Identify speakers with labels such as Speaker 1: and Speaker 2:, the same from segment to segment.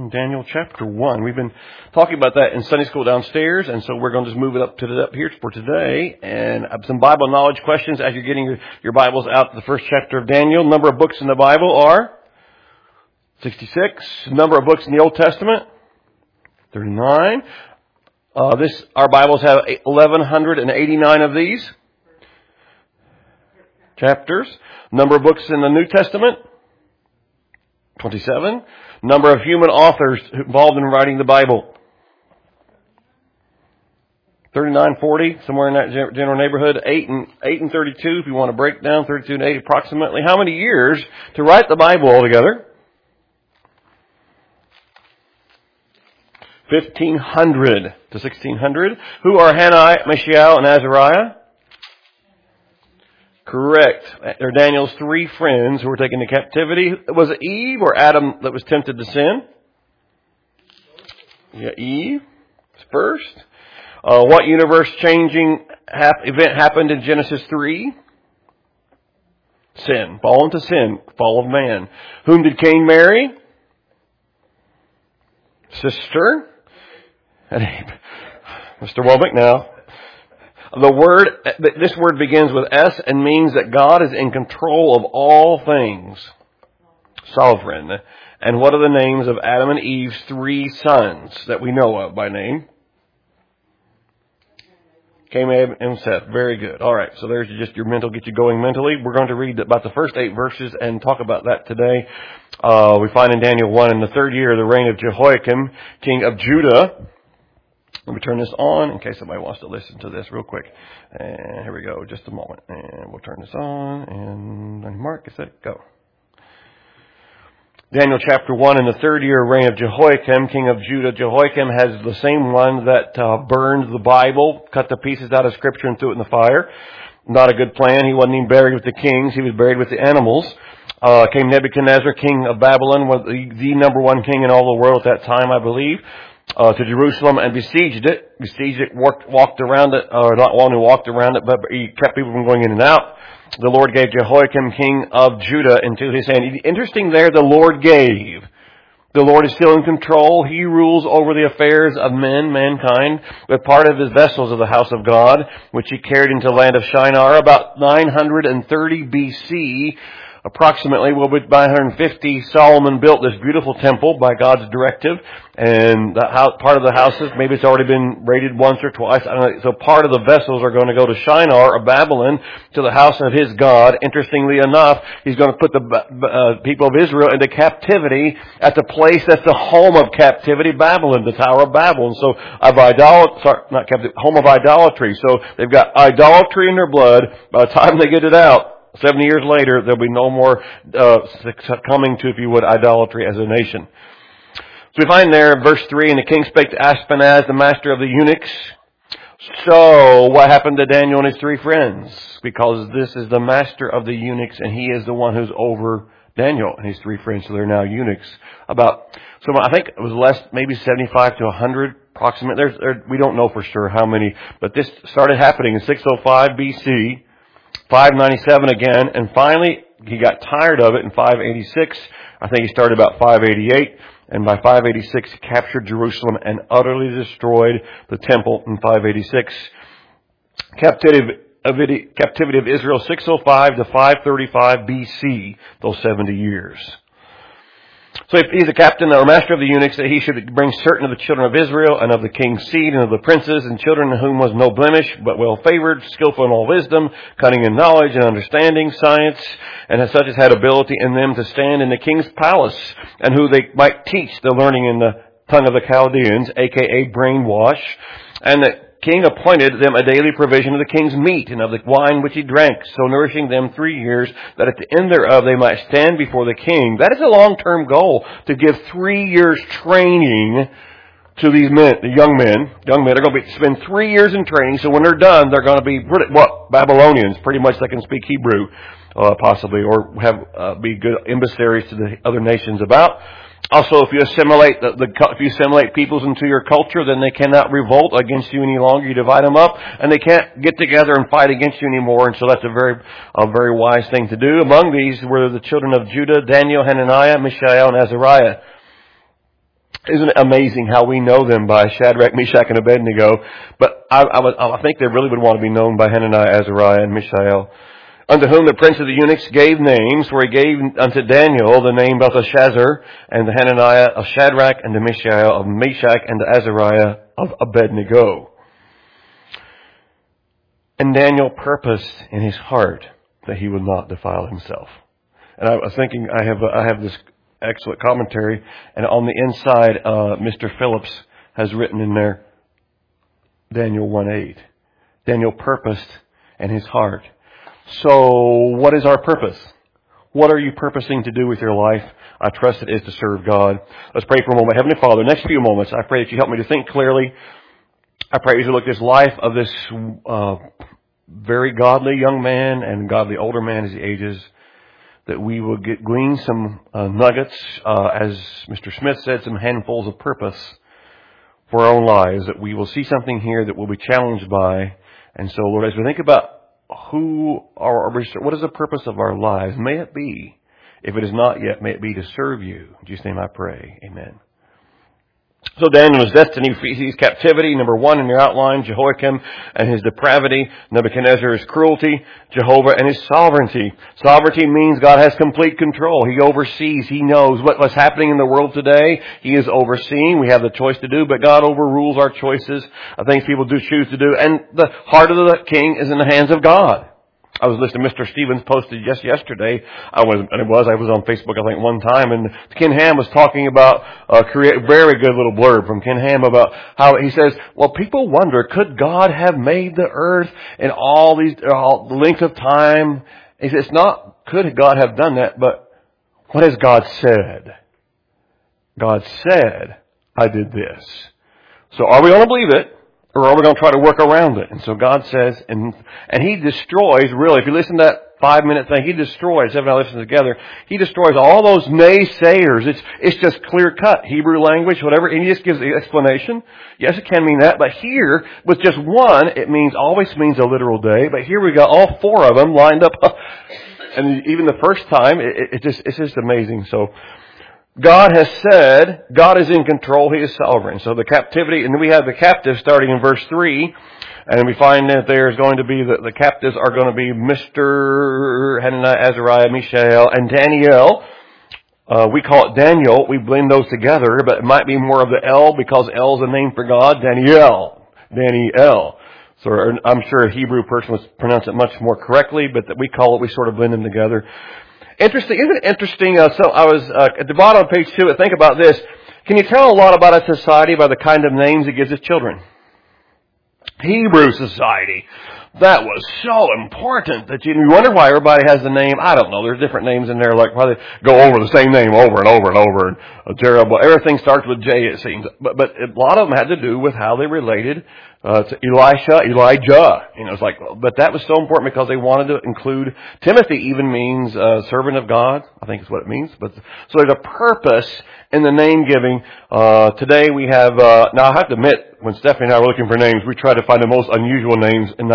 Speaker 1: Daniel chapter 1. We've been talking about that in Sunday school downstairs, and so we're going to just move it up here for today. And I have some Bible knowledge questions as you're getting your Bibles out to the first chapter of Daniel. Number of books in the Bible are 66. Number of books in the Old Testament, 39. Our Bibles have 1,189 of these chapters. Number of books in the New Testament, 27. Number of human authors involved in writing the Bible, 39, 40, somewhere in that general neighborhood. 8 and 32, if you want to break down 32 and 8 approximately. How many years to write the Bible altogether? 1,500 to 1,600. Who are Hananiah, Mishael, and Azariah? Correct. They're Daniel's three friends who were taken to captivity. Was it Eve or Adam that was tempted to sin? Yeah, Eve first. What universe-changing event happened in Genesis 3? Sin. Fall into sin. Fall of man. Whom did Cain marry? Sister. Mr. Womack now. This word begins with S and means that God is in control of all things. Sovereign. And what are the names of Adam and Eve's three sons that we know of by name? Cain, Abel, and Seth. Very good. All right. So there's just your mental, get you going mentally. We're going to read about the first 8 verses and talk about that today. We find in Daniel 1, in the 3rd year of the reign of Jehoiakim, king of Judah. Let me turn this on in case somebody wants to listen to this real quick. And here we go, just a moment. And we'll turn this on. And Mark, is that go? Daniel chapter 1, in the 3rd year reign of Jehoiakim, king of Judah. Jehoiakim has the same one that burned the Bible, cut the pieces out of Scripture and threw it in the fire. Not a good plan. He wasn't even buried with the kings. He was buried with the animals. Came Nebuchadnezzar, king of Babylon, was the number one king in all the world at that time, I believe. To Jerusalem and besieged it, walked around it, or not one who walked around it, but he kept people from going in and out. The Lord gave Jehoiakim, king of Judah, into his hand. Interesting there, the Lord gave. The Lord is still in control. He rules over the affairs of mankind, but part of his vessels of the house of God, which he carried into the land of Shinar, about 930 BC. Approximately, by 150, Solomon built this beautiful temple by God's directive, and part of the houses, maybe it's already been raided once or twice, I don't know, so part of the vessels are going to go to Shinar, or Babylon, to the house of his God. Interestingly enough, he's going to put the people of Israel into captivity at the place that's the home of captivity, Babylon, the Tower of Babel. And so, home of idolatry. So they've got idolatry in their blood. By the time they get it out, 70 years later, there'll be no more succumbing to, if you would, idolatry as a nation. So we find there in verse 3, and the king spake to Ashpenaz, the master of the eunuchs. So, what happened to Daniel and his three friends? Because this is the master of the eunuchs, and he is the one who's over Daniel and his three friends. So they're now eunuchs. I think it was maybe 75 to 100 approximately. We don't know for sure how many, but this started happening in 605 BC. 597 again, and finally he got tired of it in 586. I think he started about 588, and by 586 he captured Jerusalem and utterly destroyed the temple in 586. Captivity of Israel, 605 to 535 BC, those 70 years. So if he's a captain or master of the eunuchs, that he should bring certain of the children of Israel and of the king's seed and of the princes and children in whom was no blemish, but well favored, skillful in all wisdom, cunning in knowledge and understanding, science, and as such as had ability in them to stand in the king's palace, and who they might teach the learning in the tongue of the Chaldeans, aka brainwash, and that king appointed them a daily provision of the king's meat and of the wine which he drank, so nourishing them 3 years, that at the end thereof they might stand before the king. That is a long-term goal, to give 3 years training to these men, the young men. Young men are going to spend 3 years in training, so when they're done, they're going to be, Babylonians. Pretty much they can speak Hebrew, possibly, or be good emissaries to the other nations about. Also, if you assimilate peoples into your culture, then they cannot revolt against you any longer. You divide them up, and they can't get together and fight against you anymore. And so that's a very wise thing to do. Among these were the children of Judah: Daniel, Hananiah, Mishael, and Azariah. Isn't it amazing how we know them by Shadrach, Meshach, and Abednego? But I think they really would want to be known by Hananiah, Azariah, and Mishael, unto whom the prince of the eunuchs gave names, for he gave unto Daniel the name Belteshazzar, and to Hananiah of Shadrach, and to Mishael of Meshach, and to Azariah of Abednego. And Daniel purposed in his heart that he would not defile himself. And I was thinking, I have this excellent commentary, and on the inside, Mr. Phillips has written in there, Daniel 1:8. Daniel purposed in his heart. So, what is our purpose? What are you purposing to do with your life? I trust it is to serve God. Let's pray for a moment. Heavenly Father, next few moments, I pray that you help me to think clearly. I pray as you look at this life of this very godly young man and godly older man as he ages, that we will glean some nuggets, as Mr. Smith said, some handfuls of purpose for our own lives, that we will see something here that we'll be challenged by. And so, Lord, as we think about what is the purpose of our lives, may it be, if it is not yet, may it be to serve you. In Jesus' name I pray. Amen. So Daniel's destiny sees captivity, number one in your outline, Jehoiakim and his depravity, Nebuchadnezzar's cruelty, Jehovah and his sovereignty. Sovereignty means God has complete control. He oversees. He knows what's happening in the world today. He is overseeing. We have the choice to do, but God overrules our choices of things people do choose to do. And the heart of the king is in the hands of God. I was listening to Mr. Stevens posted just yesterday. I was on Facebook, I think, one time, and Ken Ham was talking about a very good little blurb from Ken Ham about how he says, well, people wonder, could God have made the earth in all the length of time? He says, it's not could God have done that, but what has God said? God said, I did this. So are we going to believe it? Or are we going to try to work around it? And so God says, and He destroys, really, if you listen to that 5-minute thing, He destroys, 7 hours together, He destroys all those naysayers. It's just clear cut, Hebrew language, whatever, and He just gives the explanation. Yes, it can mean that, but here, with just one, it always means a literal day, but here we got all 4 of them lined up, and even the first time, it's just amazing. So, God has said, God is in control, He is sovereign. So the captivity, and then we have the captives starting in verse 3, and we find that there's going to be, the captives are going to be Mr. Hananiah, Azariah, Mishael, and Daniel. We call it Daniel, we blend those together, but it might be more of the L, because L is a name for God, Daniel. So I'm sure a Hebrew person would pronounce it much more correctly, but that we sort of blend them together. Interesting, isn't it interesting? So I was at the bottom of page 2. Think about this. Can you tell a lot about a society by the kind of names it gives its children? Hebrew society. That was so important that you wonder why everybody has the name. I don't know. There's different names in there, like probably go over the same name over and over and over. And terrible. Everything starts with J, it seems. But a lot of them had to do with how they related to Elijah. It's like, but that was so important because they wanted to include, Timothy even means servant of God. I think is what it means. But so there's a purpose in the name giving. Today we have, now I have to admit, when Stephanie and I were looking for names, we tried to find the most unusual names in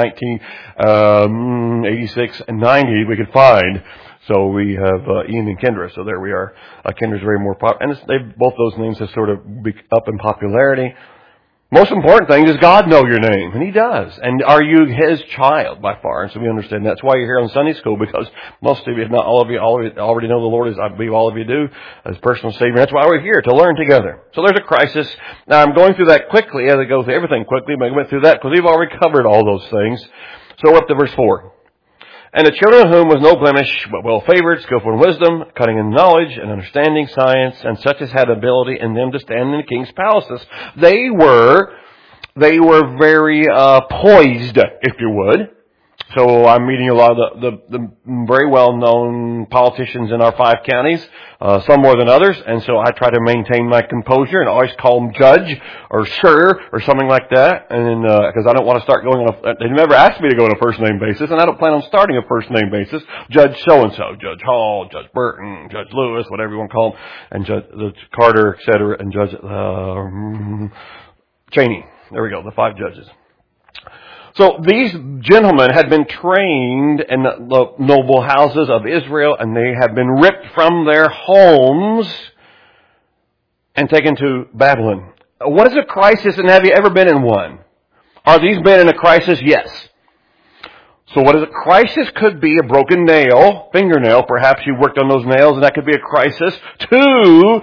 Speaker 1: 1986 and 90 we could find. So we have Ian and Kendra. So there we are. Kendra's very more popular. And both those names have sort of be up in popularity. Most important thing is God know your name, and He does. And are you His child by far? And so we understand that's why you're here on Sunday school, because most of you, if not all of you, already know the Lord, as I believe all of you do, as personal Savior. That's why we're here, to learn together. So there's a crisis. Now I'm going through that quickly, as I go through everything quickly, but I went through that because we've already covered all those things. So we're up to verse 4. And the children of whom was no blemish, but well favored, skillful in wisdom, cunning in knowledge, and understanding science, and such as had ability in them to stand in the king's palaces. They were very poised, if you would. So I'm meeting a lot of the very well-known politicians in our 5 counties, some more than others, and so I try to maintain my composure and always call them Judge or Sir or something like that, and because I don't want to start going on they never asked me to go on a first-name basis, and I don't plan on starting a first-name basis. Judge so-and-so, Judge Hall, Judge Burton, Judge Lewis, whatever you want to call them, and Judge Carter, etc., and Judge Cheney. There we go, the 5 judges. So these gentlemen had been trained in the noble houses of Israel, and they had been ripped from their homes and taken to Babylon. What is a crisis, and have you ever been in one? Are these men in a crisis? Yes. So what is a crisis? Could be a broken nail, fingernail. Perhaps you worked on those nails, and that could be a crisis. 2,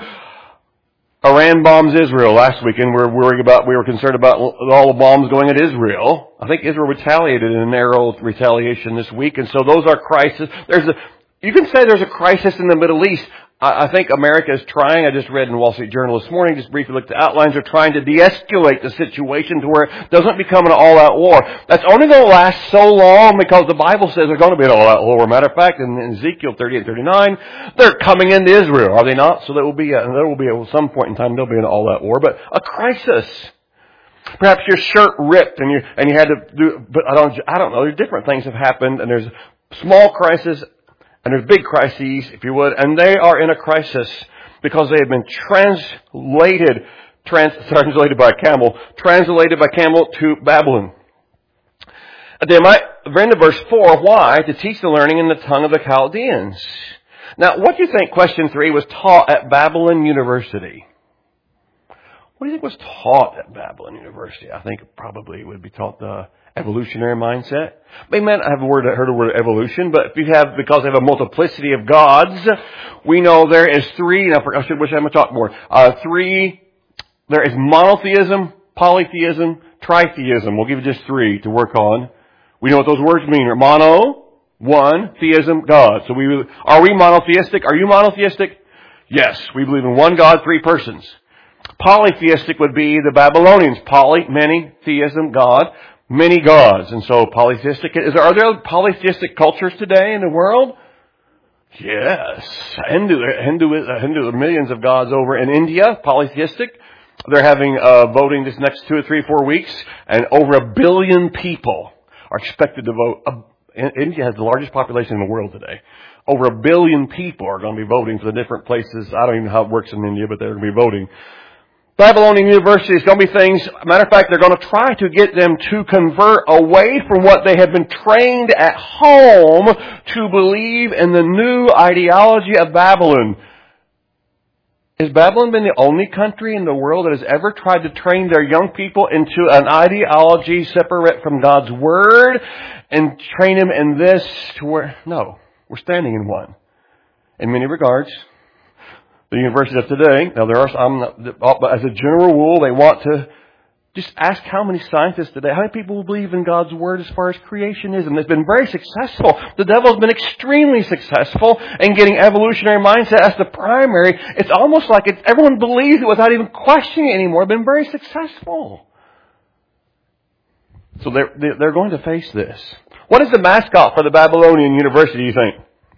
Speaker 1: Iran bombs Israel last weekend. We were concerned about all the bombs going at Israel. I think Israel retaliated in an arrow retaliation this week, and so those are crises. You can say there's a crisis in the Middle East. I think America is trying, I just read in the Wall Street Journal this morning, just briefly looked at the outlines, they're trying to de-escalate the situation to where it doesn't become an all-out war. That's only going to last so long because the Bible says there's going to be an all-out war. Matter of fact, in Ezekiel 30 and 39, they're coming into Israel, are they not? So there will be at some point in time, there'll be an all-out war, but a crisis. Perhaps your shirt ripped and you had to do, but I don't know, there's different things have happened, and there's small crises, and there's big crises, if you would, and they are in a crisis because they have been translated by camel to Babylon. They might, we're into verse 4, why? To teach the learning in the tongue of the Chaldeans. Now, what do you think, question 3, was taught at Babylon University? What do you think was taught at Babylon University? I think probably would be taught the evolutionary mindset. I heard the word evolution, but because they have a multiplicity of gods, we know there is 3, I wish I had to talk more, 3, there is monotheism, polytheism, tritheism. We'll give you just 3 to work on. We know what those words mean. Mono, 1, theism, God. So are we monotheistic? Are you monotheistic? Yes, we believe in one God, 3 persons. Polytheistic would be the Babylonians. Poly, many, theism, God. Many gods. And so polytheistic, are there polytheistic cultures today in the world? Yes. Hindu, millions of gods over in India, polytheistic. They're having voting this next 2 or 3, 4 weeks, and over 1 billion people are expected to vote. India has the largest population in the world today. Over 1 billion people are going to be voting for the different places. I don't even know how it works in India, but they're going to be voting. Babylonian University is going to be things, matter of fact, they're going to try to get them to convert away from what they have been trained at home to believe in the new ideology of Babylon. Has Babylon been the only country in the world that has ever tried to train their young people into an ideology separate from God's Word and train them in this to where, no, we're standing in one. In many regards. The universities of today, now there are some, but as a general rule, they want to just ask how many scientists today, how many people believe in God's Word as far as creationism. It's been very successful. The devil's been extremely successful in getting evolutionary mindset as the primary. It's almost like everyone believes it without even questioning it anymore. It's been very successful. So they're going to face this. What is the mascot for the Babylonian University, do you think?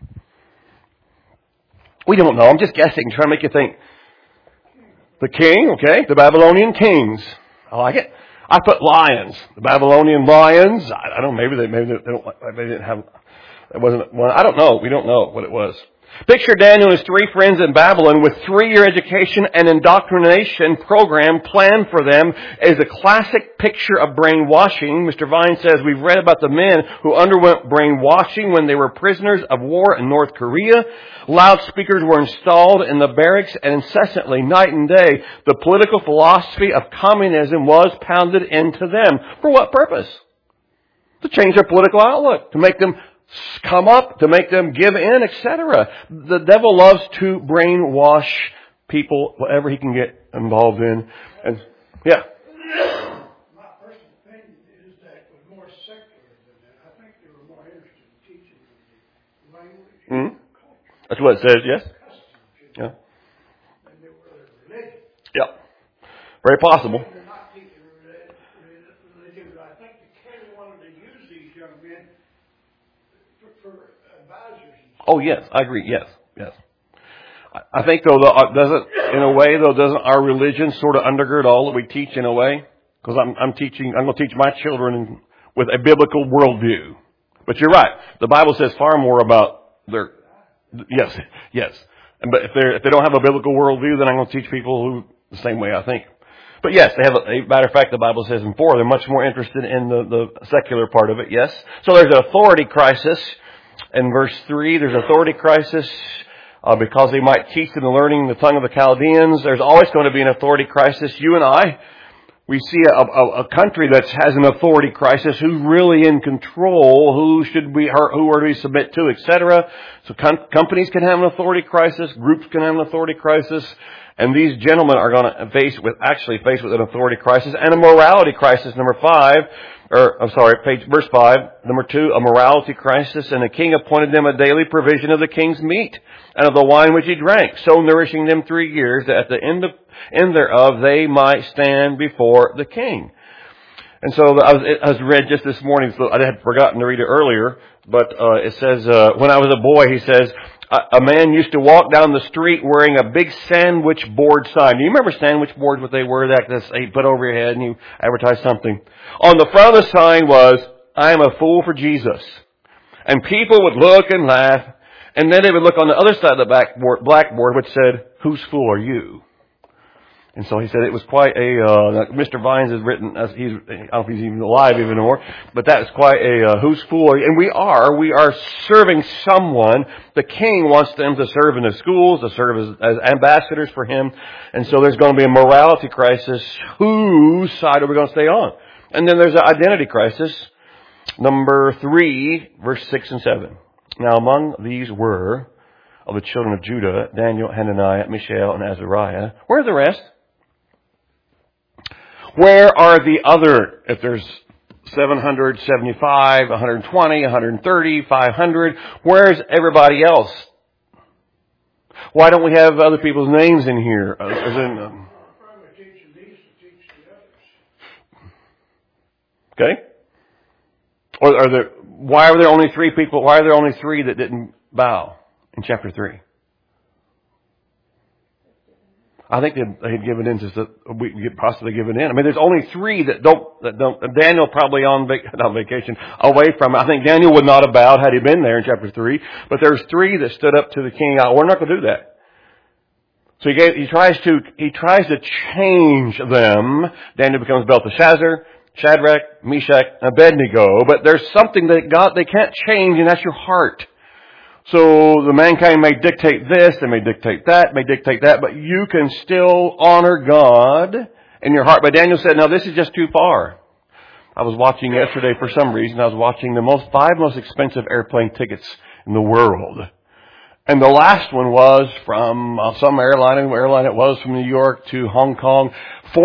Speaker 1: We don't know. I'm just guessing, trying to make you think. The king, okay. The Babylonian kings. I like it. I put lions. The Babylonian lions. I don't know. Maybe they didn't have. It wasn't one. I don't know. We don't know what it was. Picture Daniel and his 3 friends in Babylon with 3-year education and indoctrination program planned for them is a classic picture of brainwashing. Mr. Vine says, we've read about the men who underwent brainwashing when they were prisoners of war in North Korea. Loudspeakers were installed in the barracks and incessantly, night and day, the political philosophy of communism was pounded into them. For what purpose? To change their political outlook, to make them come up, to make them give in, etc. The devil loves to brainwash people, whatever he can get involved in. And yeah.
Speaker 2: My personal opinion is that it was more secular than that. I think they were more interested in teaching the language and culture.
Speaker 1: That's what it says, yes?
Speaker 2: Customs,
Speaker 1: Yeah.
Speaker 2: And they were religion.
Speaker 1: Yeah. Very possible.
Speaker 2: They're not teaching religion, but I think the king wanted to use these young men for advisors.
Speaker 1: Oh, yes, I agree. Yes. I think, though, doesn't our religion sort of undergird all that we teach in a way? Because I'm going to teach my children with a biblical worldview. But you're right. The Bible says far more about their, yes. But if they don't have a biblical worldview, then I'm going to teach people who the same way I think. But yes, they have a matter of fact, the Bible says in 4, they're much more interested in the secular part of it, yes. So there's an authority crisis. In verse 3, there's an authority crisis. because they might teach them learning the tongue of the Chaldeans. There's always going to be an authority crisis. You and I, we see a country that has an authority crisis. Who's really in control? Who are we submit to, etc. So companies can have an authority crisis. Groups can have an authority crisis. And these gentlemen are going to face with an authority crisis and a morality crisis. Verse 5. Number 2, a morality crisis. And the king appointed them a daily provision of the king's meat and of the wine which he drank, so nourishing them 3 years, that at the end thereof they might stand before the king. And so I was read just this morning, so I had forgotten to read it earlier, but it says, when I was a boy, he says, a man used to walk down the street wearing a big sandwich board sign. Do you remember sandwich boards, what they were? That you put over your head and you advertise something. On the front of the sign was, I am a fool for Jesus. And people would look and laugh. And then they would look on the other side of the blackboard, which said, whose fool are you? And so he said it was quite Mr. Vines has written, I don't know if he's even alive anymore, but that is quite whose fool are you? And we are serving someone. The king wants them to serve in the schools, to serve as ambassadors for him. And so there's going to be a morality crisis. Whose side are we going to stay on? And then there's an identity crisis. Number 3, verse 6 and 7. Now among these were, of the children of Judah, Daniel, Hananiah, Mishael, and Azariah. Where are the rest? Where are the other, if there's 775, 120, 130, 500, where's everybody else? Why don't we have other people's names in here?
Speaker 2: Probably teaching these to teach the others.
Speaker 1: Okay? Or why are there only 3 people? Why are there only 3 that didn't bow in chapter 3? I think they had given in just we could possibly given in. I mean, there's only 3 that don't. Daniel probably not vacation, away from it. I think Daniel would not have bowed had he been there in chapter 3. But there's 3 that stood up to the king. We're not going to do that. So he tries to change them. Daniel becomes Belteshazzar, Shadrach, Meshach, and Abednego. But there's something that they can't change, and that's your heart. So the mankind may dictate this, they may dictate that, but you can still honor God in your heart. But Daniel said, no, this is just too far. I was watching yesterday for some reason, I was watching the 5 most expensive airplane tickets in the world. And the last one was from some airline it was from New York to Hong Kong,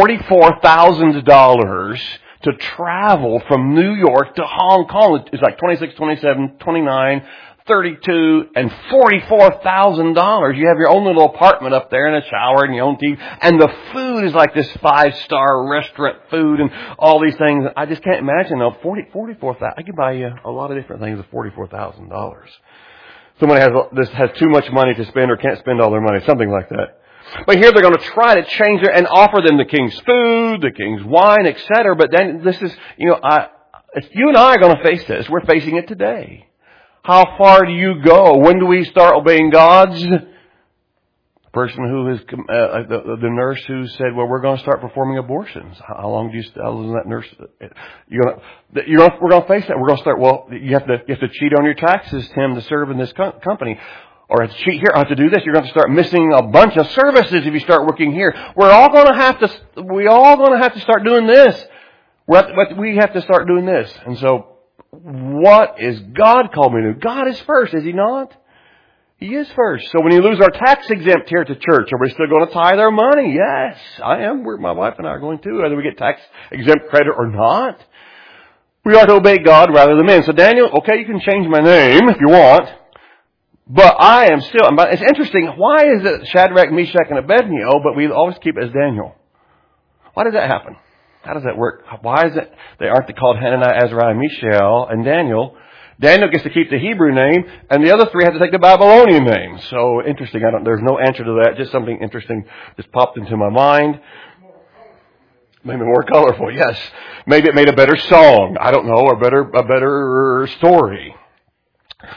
Speaker 1: $44,000 to travel from New York to Hong Kong. It's like 26, 27, 29, 32 and $44,000. You have your own little apartment up there and a shower and your own TV. And the food is like this 5-star restaurant food and all these things. I just can't imagine though. $44,000. I could buy you a lot of different things with $44,000. Someone has too much money to spend or can't spend all their money. Something like that. But here they're going to try to change it and offer them the king's food, the king's wine, etc. But then this is, you and I are going to face this. We're facing it today. How far do you go? When do we start obeying God's? The person who is the nurse who said, "Well, we're going to start performing abortions." How long does that nurse? We're going to face that. We're going to start. Well, you have to cheat on your taxes, Tim, to serve in this company, or have to cheat here. I have to do this. You're going to start missing a bunch of services if you start working here. We're all going to have to. We all going to have to start doing this. We have to start doing this, and so. What is God called me to? God is first, is He not? He is first. So when you lose our tax exempt here at the church, are we still going to tithe our money? Yes, I am. My wife and I are going to, whether we get tax exempt credit or not. We are to obey God rather than men. So Daniel, okay, you can change my name if you want, but I am still. It's interesting. Why is it Shadrach, Meshach, and Abednego, but we always keep it as Daniel? Why does that happen? How does that work? Why is it they aren't called Hananiah, Azariah, Mishael, and Daniel? Daniel gets to keep the Hebrew name, and the other 3 have to take the Babylonian name. So interesting. There's no answer to that. Just something interesting just popped into my mind. Maybe more colorful. Yes. Maybe it made a better song. I don't know, or a better story.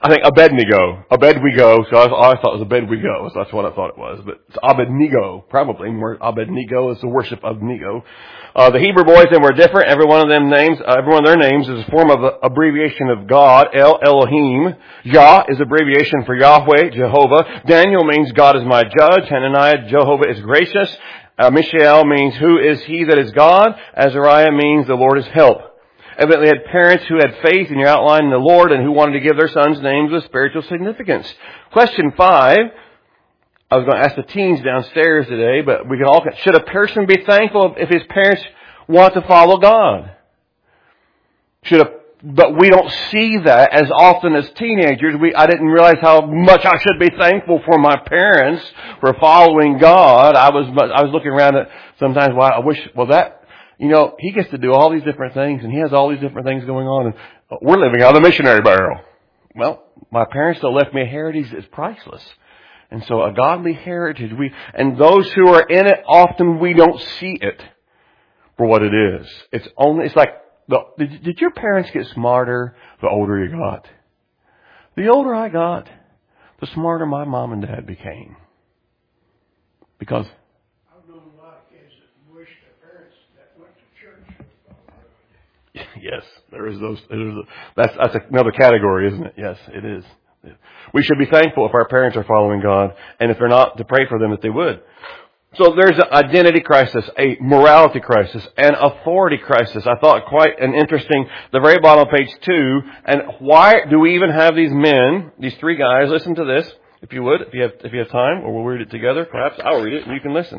Speaker 1: I think Abednego. So I thought it was Abednego. So that's what I thought it was. But it's Abednego, probably. Abednego is the worship of Nego. The Hebrew boys then were different. Every one of their names is a form of abbreviation of God. Elohim. Yah is abbreviation for Yahweh, Jehovah. Daniel means God is my judge. Hananiah, Jehovah is gracious. Mishael means who is he that is God. Azariah means the Lord is help. Evidently had parents who had faith in your outline in the Lord and who wanted to give their sons names with spiritual significance. Question 5. I was going to ask the teens downstairs today, but should a person be thankful if his parents want to follow God? But we don't see that as often as teenagers. I didn't realize how much I should be thankful for my parents for following God. I was looking around at sometimes, he gets to do all these different things and he has all these different things going on and we're living out of the missionary barrel. Well, my parents still left me a heritage that's priceless. And so a godly heritage, and those who are in it, often we don't see it for what it is. It's like, did your parents get smarter the older you got? The older I got, the smarter my mom and dad became. Because
Speaker 2: I've known a lot of kids that wish their parents that went to church.
Speaker 1: yes, there is those. That's another category, isn't it? Yes, it is. We should be thankful if our parents are following God, and if they're not, to pray for them that they would. So there's an identity crisis, a morality crisis, an authority crisis. I thought quite an interesting, the very bottom of page 2, and why do we even have these men, these 3 guys? Listen to this, if you would, if you have time, or we'll read it together. Perhaps I'll read it and you can listen.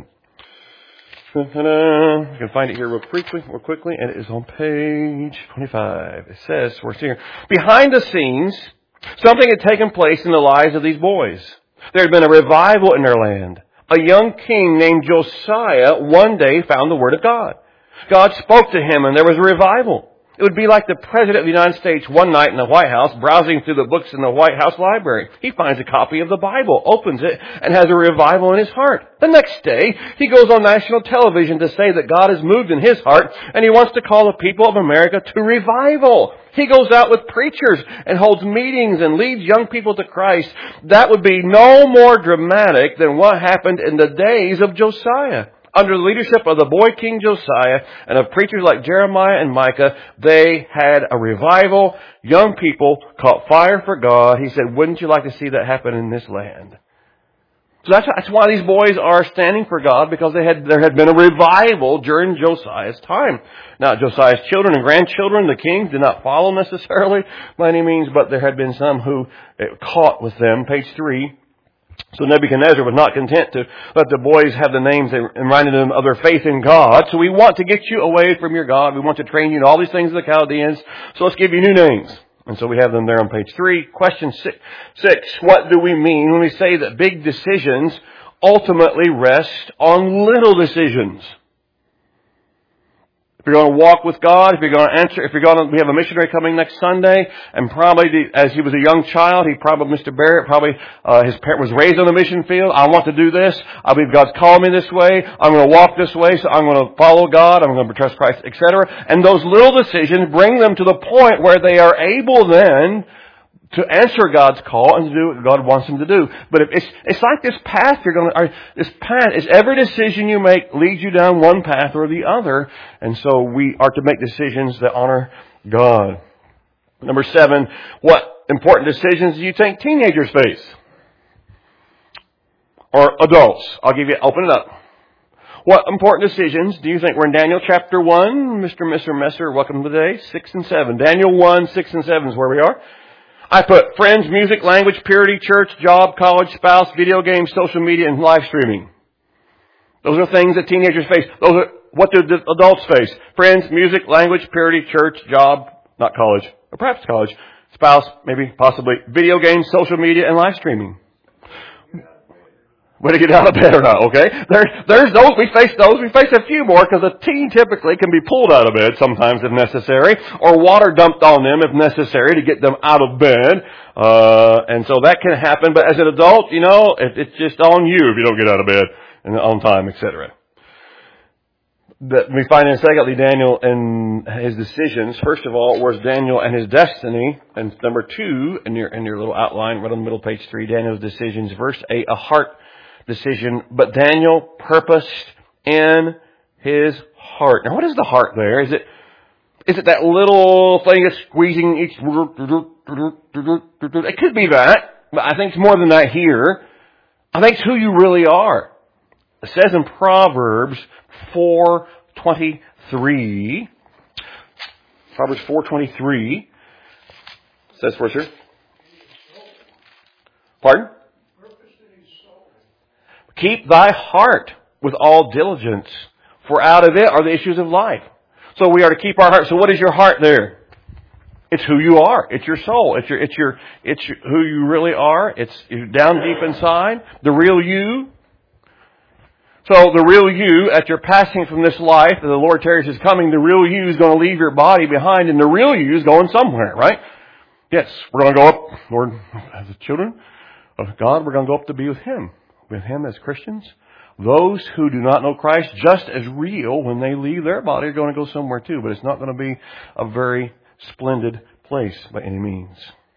Speaker 1: You can find it here real quickly, and it is on page 25. It says, we're here, behind the scenes, something had taken place in the lives of these boys. There had been a revival in their land. A young king named Josiah one day found the Word of God. God spoke to him and there was a revival. It would be like the President of the United States one night in the White House browsing through the books in the White House library. He finds a copy of the Bible, opens it, and has a revival in his heart. The next day, he goes on national television to say that God has moved in his heart and he wants to call the people of America to revival. He goes out with preachers and holds meetings and leads young people to Christ. That would be no more dramatic than what happened in the days of Josiah. Under the leadership of the boy King Josiah and of preachers like Jeremiah and Micah, they had a revival. Young people caught fire for God. He said, wouldn't you like to see that happen in this land? So that's why these boys are standing for God, because there had been a revival during Josiah's time. Now, Josiah's children and grandchildren, the kings, did not follow necessarily by any means, but there had been some who caught with them. Page 3. So Nebuchadnezzar was not content to let the boys have the names and reminded them of their faith in God. So we want to get you away from your God. We want to train you in all these things of the Chaldeans. So let's give you new names. And so we have them there on page 3. Question 6. What do we mean when we say that big decisions ultimately rest on little decisions? If you're going to walk with God, we have a missionary coming next Sunday, and probably as he was a young child, Mr. Barrett, his parent was raised on a mission field. I want to do this. I believe God's called me this way. I'm going to walk this way, so I'm going to follow God. I'm going to trust Christ, etc. And those little decisions bring them to the point where they are able then to answer God's call and to do what God wants them to do. But it's like this path is every decision you make leads you down one path or the other. And so we are to make decisions that honor God. Number 7, what important decisions do you think teenagers face? Or adults? Open it up. What important decisions do you think? We're in Daniel chapter 1. Mr. and Mr. Messer, welcome today. 6 and 7. Daniel 1, 6 and 7 is where we are. I put friends, music, language, purity, church, job, college, spouse, video games, social media, and live streaming. Those are things that teenagers face. What do the adults face? Friends, music, language, purity, church, job, not college, or perhaps college, spouse, maybe, possibly, video games, social media, and live streaming. Way to get out of bed or not, okay? There's those, we face those. We face a few more because a teen typically can be pulled out of bed sometimes if necessary, or water dumped on them if necessary to get them out of bed. And so that can happen, but as an adult, it's just on you if you don't get out of bed on time, etc. that we find in secondly Daniel and his decisions. First of all, was Daniel and his destiny. And number 2, in your little outline, right on the middle, page 3, Daniel's decisions. Verse 8, a heart decision. But Daniel purposed in his heart. Now, what is the heart there? Is it that little thing that's squeezing each? It could be that, but I think it's more than that here. I think it's who you really are. It says in Proverbs 4:23. Proverbs 4:23 says for us here. Pardon? Keep thy heart with all diligence, for out of it are the issues of life. So we are to keep our heart. So what is your heart there? It's who you are. It's your soul. It's who you really are. It's down deep inside. The real you. So the real you, at your passing from this life, and the Lord tarries is coming, the real you is going to leave your body behind, and the real you is going somewhere, right? Yes, we're going to go up, Lord, as the children of God, we're going to go up to be with Him as Christians. Those who do not know Christ, just as real, when they leave their body, are going to go somewhere too. But it's not going to be a very splendid place by any means.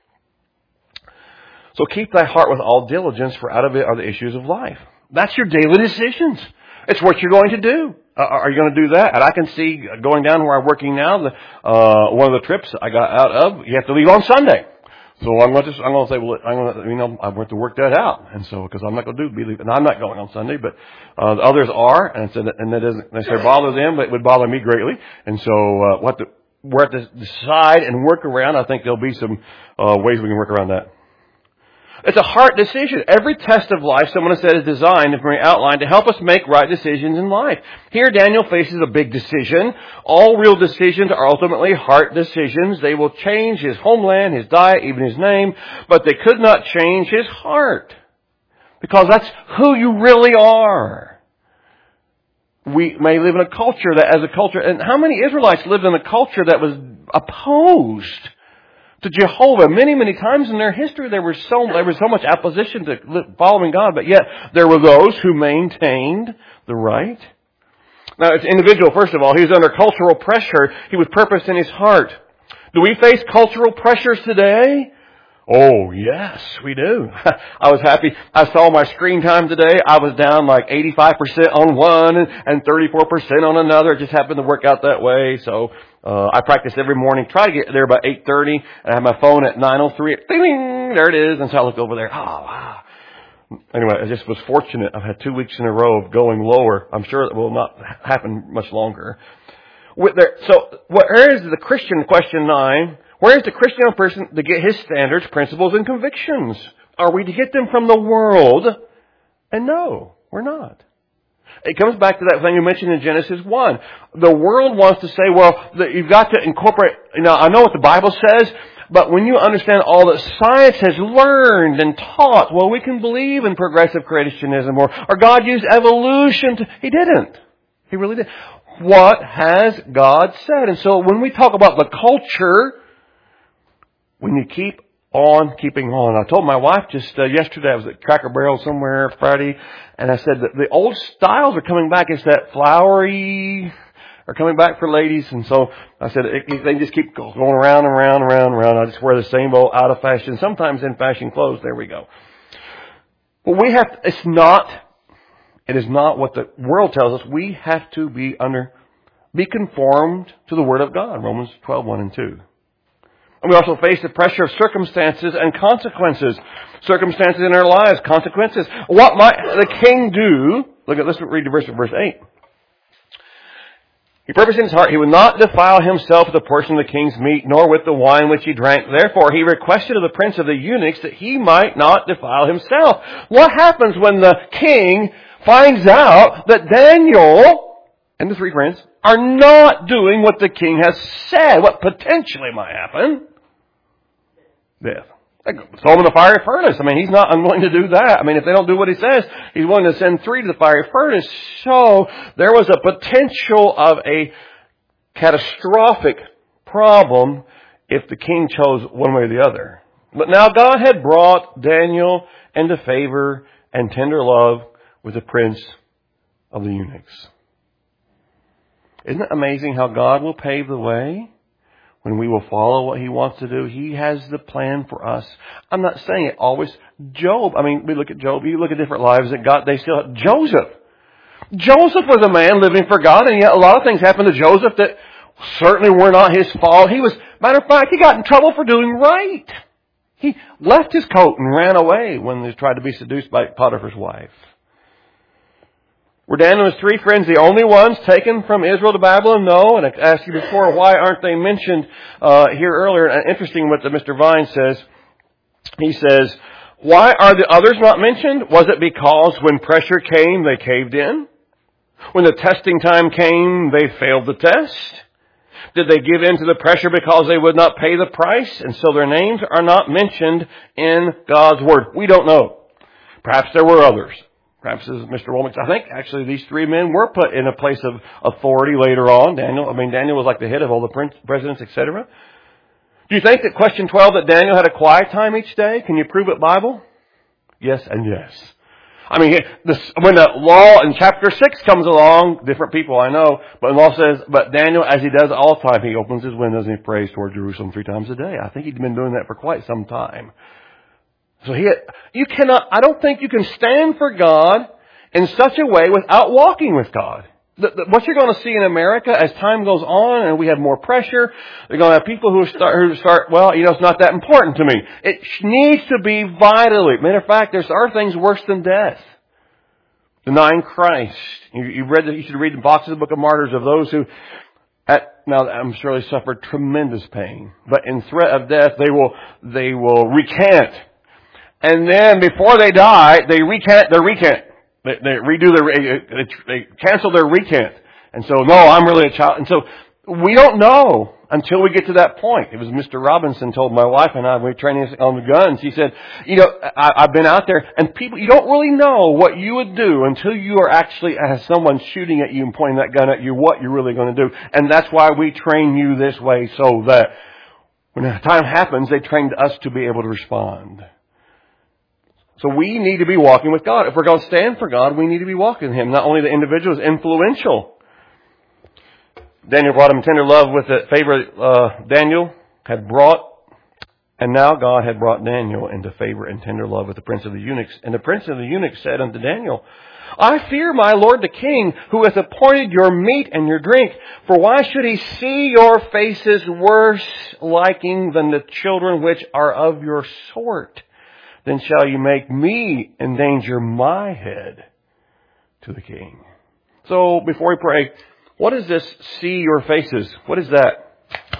Speaker 1: So keep thy heart with all diligence, for out of it are the issues of life. That's your daily decisions. It's what you're going to do. Are you going to do that? And I can see going down where I'm working now, one of the trips I got out of, you have to leave on Sunday. So I'm going to say, well, I want to work that out. And so, because I'm not going to be leaving. And I'm not going on Sunday, but the others are. And that doesn't necessarily bother them, but it would bother me greatly. And so, we're at to decide and work around. I think there'll be some ways we can work around that. It's a heart decision. Every test of life, someone has said, is designed and very outlined to help us make right decisions in life. Here, Daniel faces a big decision. All real decisions are ultimately heart decisions. They will change his homeland, his diet, even his name, but they could not change his heart. Because that's who you really are. We may live in a culture that, as a culture, and how many Israelites lived in a culture that was opposed to Jehovah? Many, many times in their history, there was so much opposition to following God, but yet there were those who maintained the right. Now, it's individual, first of all. He was under cultural pressure. He was purposed in his heart. Do we face cultural pressures today? Oh, yes, we do. I was happy. I saw my screen time today. I was down like 85% on one and 34% on another. It just happened to work out that way. So I practice every morning. Try to get there by 8:30. And I have my phone at 9:03. Ding, there it is. And so I look over there. Oh, wow. Anyway, I just was fortunate. I've had 2 weeks in a row of going lower. I'm sure it will not happen much longer. So where is the Christian, question 9? Where is the Christian person to get his standards, principles, and convictions? Are we to get them from the world? And no, we're not. It comes back to that thing you mentioned in Genesis 1. The world wants to say, well, you've got to incorporate, I know what the Bible says, but when you understand all that science has learned and taught, well, we can believe in progressive creationism, or God used evolution He didn't. He really did. What has God said? And so when we talk about the culture, we need to keep on keeping on. I told my wife just yesterday, I was at Cracker Barrel somewhere Friday, and I said that the old styles are coming back. It's that flowery are coming back for ladies. And so I said, they just keep going around and around and around and around. I just wear the same old out of fashion, sometimes in fashion clothes. There we go. But it is not what the world tells us. We have to be conformed to the Word of God. Romans 12:1 and 2. And we also face the pressure of circumstances and consequences. Circumstances in our lives, consequences. What might the king do? Let's read the verse 8. He purposed in his heart, he would not defile himself with the portion of the king's meat, nor with the wine which he drank. Therefore, he requested of the prince of the eunuchs that he might not defile himself. What happens when the king finds out that Daniel and the 3 friends are not doing what the king has said? What potentially might happen? Death. Throw him in the fiery furnace. He's not unwilling to do that. If they don't do what he says, he's willing to send 3 to the fiery furnace. So there was a potential of a catastrophic problem if the king chose one way or the other. But now God had brought Daniel into favor and tender love with the prince of the eunuchs. Isn't it amazing how God will pave the way when we will follow what He wants to do? He has the plan for us. I'm not saying it always. Job, I mean, we look at Job, you look at different lives that God, they still, Joseph was a man living for God, and yet a lot of things happened to Joseph that certainly were not his fault. Matter of fact, he got in trouble for doing right. He left his coat and ran away when he tried to be seduced by Potiphar's wife. Were Daniel and his 3 friends the only ones taken from Israel to Babylon? No. And I asked you before, why aren't they mentioned here earlier? And interesting what Mr. Vine says. He says, why are the others not mentioned? Was it because when pressure came, they caved in? When the testing time came, they failed the test? Did they give in to the pressure because they would not pay the price? And so their names are not mentioned in God's Word. We don't know. Perhaps there were others. Perhaps, as Mr. Womack, I think actually these 3 men were put in a place of authority later on. Daniel was like the head of all the presidents, etc. Do you think that question 12 that Daniel had a quiet time each day? Can you prove it, Bible? Yes and yes. I mean, when the law in chapter 6 comes along, different people I know, but the law says, but Daniel, as he does all the time, he opens his windows and he prays toward Jerusalem 3 times a day. I think he'd been doing that for quite some time. So I don't think you can stand for God in such a way without walking with God. What you're going to see in America as time goes on and we have more pressure, they're going to have people who start, well, it's not that important to me. It needs to be vitally. Matter of fact, there are things worse than death. Denying Christ. You should read the boxes of the Book of Martyrs of those who, now I'm sure they suffered tremendous pain, but in threat of death, they will recant. And then before they die, they recant their recant. They they cancel their recant. And so, no, I'm really a child. And so, we don't know until we get to that point. It was Mr. Robinson told my wife and I, we were training on the guns. He said, I've been out there and people, you don't really know what you would do until you are actually, as someone shooting at you and pointing that gun at you, what you're really going to do. And that's why we train you this way, so that when the time happens, they trained us to be able to respond. So we need to be walking with God. If we're going to stand for God, we need to be walking with Him. Not only the individual is influential. Daniel brought him tender love with the favor Daniel had brought. And now God had brought Daniel into favor and tender love with the prince of the eunuchs. And the prince of the eunuchs said unto Daniel, I fear my lord the king, who hath appointed your meat and your drink. For why should he see your faces worse liking than the children which are of your sort? Then shall you make me endanger my head to the king. So before we pray, what is this see your faces? What is that?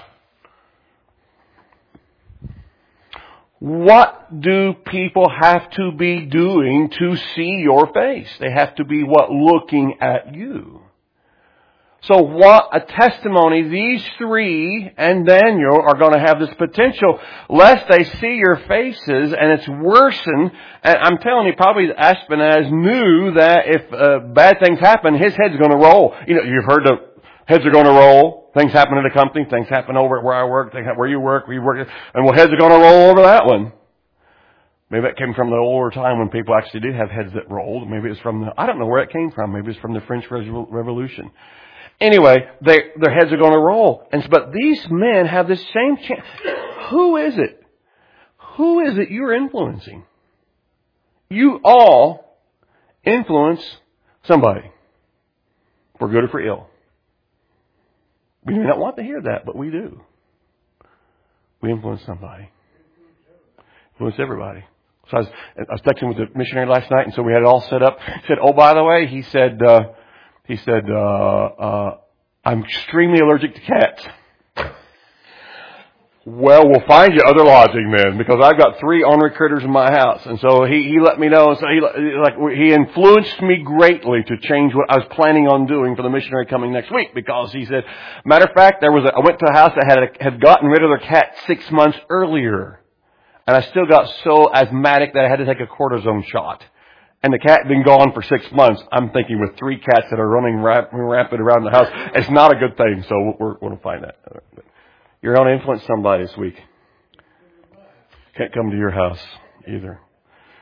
Speaker 1: What do people have to be doing to see your face? They have to be looking at you. So what a testimony these 3 and Daniel are going to have this potential, lest they see your faces and it's worsened. And I'm telling you, probably Ashpenaz knew that if bad things happen, his head's going to roll. You've heard the heads are going to roll. Things happen in the company. Things happen over at where I work. Things happen where you work. And heads are going to roll over that one. Maybe that came from the older time when people actually did have heads that rolled. Maybe it's from I don't know where it came from. Maybe it's from the French Revolution. Anyway, their heads are going to roll. But these men have this same chance. Who is it? Who is it you're influencing? You all influence somebody. For good or for ill. We may not want to hear that, but we do. We influence somebody. Influence everybody. So I was texting with the missionary last night, and so we had it all set up. He said, oh, by the way, he said, I'm extremely allergic to cats. Well, we'll find you other lodging then, because I've got 3 ornery critters in my house. And so he let me know. And so he influenced me greatly to change what I was planning on doing for the missionary coming next week, because he said, matter of fact, I went to a house that had gotten rid of their cat 6 months earlier. And I still got so asthmatic that I had to take a cortisone shot. And the cat had been gone for 6 months. I'm thinking with 3 cats that are running rapid around the house, it's not a good thing. So we're going to find that. You're going to influence somebody this week. Can't come to your house either.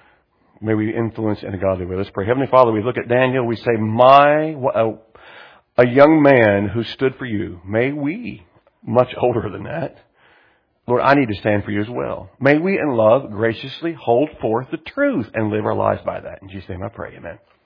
Speaker 1: May we influence in a godly way. Let's pray. Heavenly Father, we look at Daniel. We say, a young man who stood for you, may we, much older than that, Lord, I need to stand for you as well. May we in love graciously hold forth the truth and live our lives by that. In Jesus' name I pray, amen.